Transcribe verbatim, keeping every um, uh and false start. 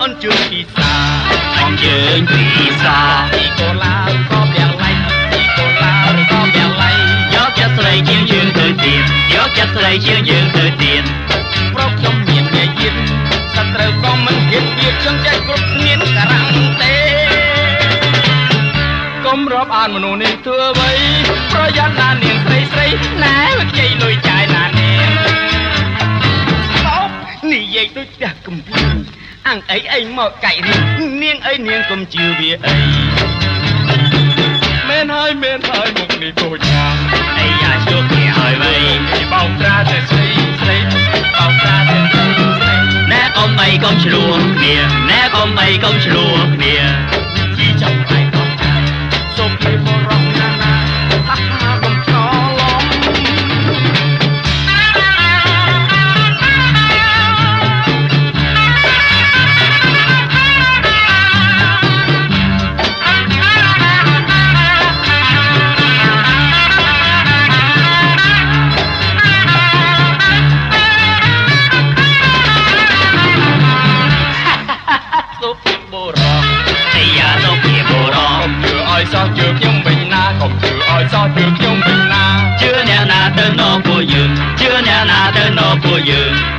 អញ្ជើញពីសាអញ្ជើញពីសាពីកូឡាក៏ទាំងឡៃពីកូឡាក៏ទាំងឡៃយកចិត្តស្រីជាងយើងទៅទៀតយកចិត្តស្រីជាងយើងទៅទៀតប្រុសខ្ញុំមានញាយៀនសត្រូវក៏មិនហ៊ានទៀតជើងចែកគ្រប់គ្នាការ៉ាំងទេកុំរាប់អានមនុស្សនេះធ្វើអ្វីប្រយ័ត្នណានាងស្រីស្រីណែមកជ័យលុយចាយណានាងបោកនិយាយដូចផ្ទះកំភ្លើងអាំងអីអីមកកែករៀងនាងអីនាងកុំជឿវាអីមែនហើយមែនហើយមុខនេះតូចណាស់អីយ៉ាជួបគ្នាហើយវៃបោកត្រាតែស្រីស្រីបោកត្រាតែស្រីស្រីណែកុំអីកុំឆ្លោះគ្នាណែកុំអីកុំឆ្លោះគ្នាជីចាំឯងក៏សូមឲ្យបរោះណាណាហាហាកុំឆ្លងសោះជឿខ្ញុំវិញណាកុំជឿឲ្យសោះជឿខ្ញុំវិញណាជឿអ្នកណាទៅនរពួកយើងជឿអ្នកណាទៅនរពួកយើង